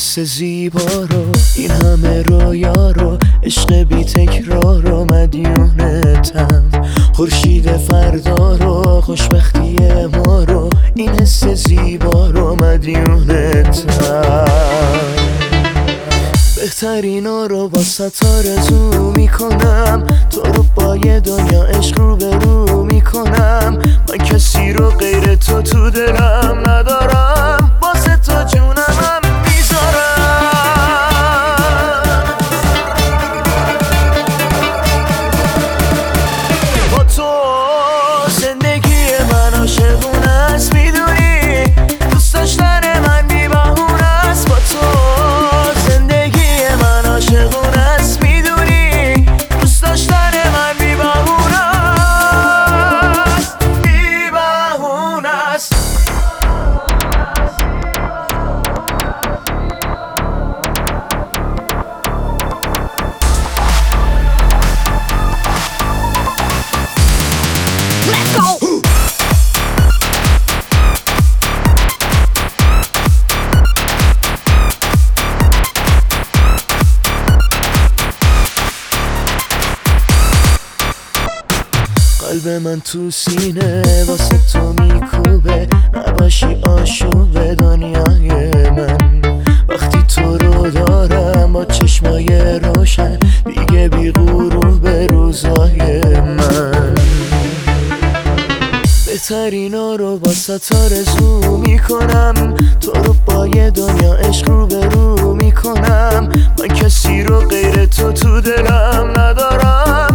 حس زیبا رو، این همه رویا رو، عشق بی تکرار رو، مدیونتم. خورشید فردا رو، خوشبختی ما رو، این حس زیبا رو، مدیونتم. بهترینا رو با ستاره زو میکنم، تو رو با یه دنیا عشق رو به رو میکنم. من کسی رو غیر تو دلم ندارم، واسه تو جونمم میذارم. با تو زندگی من عاشقونه است، میدونی دوست داشتن من بی بهونه است. با تو زندگی من عاشقونه است، میدونی دوست داشتن من بی بهونه است، بی بهونه است. Let's go! قلب من تو سینه واسه تو میکوبه، نباشی آشوب دنیای من. وقتی تو رو دارم با چشمای روشن، دیگه بی غروب روزای من. بهترینا رو با ستاره زو میکنم، تو رو با یه دنیا عشق رو به رو میکنم. من کسی رو غیر تو دلم ندارم،